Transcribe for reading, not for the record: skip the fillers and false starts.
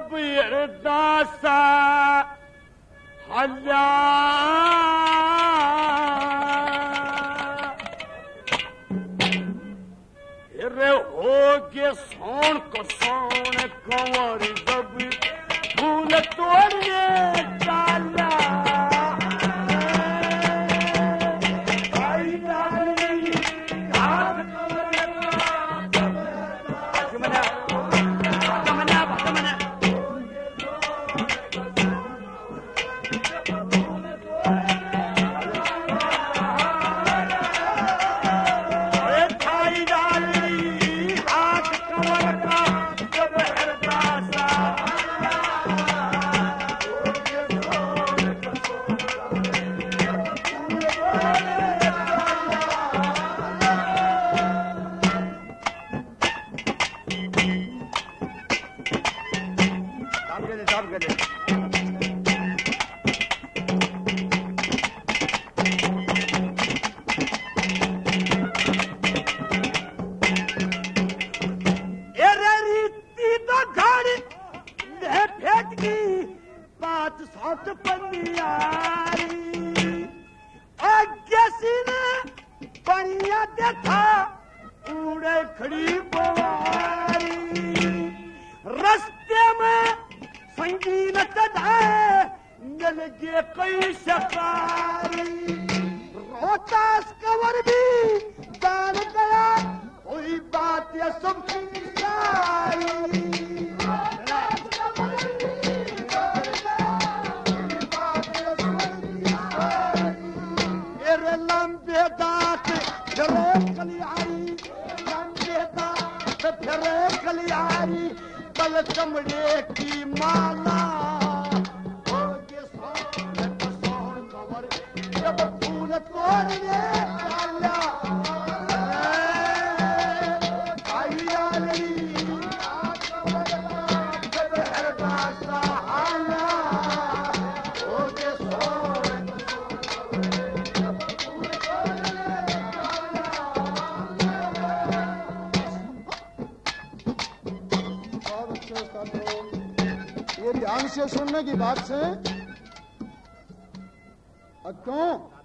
जब अरदासा हल्ला रे होगे सोन को सोन कंवर जब फूल तोड़ने डाला चमड़े की माला होगे सोन कंवर जब फूल तोड़ने डाला ध्यान से सुनने की बात से क्यों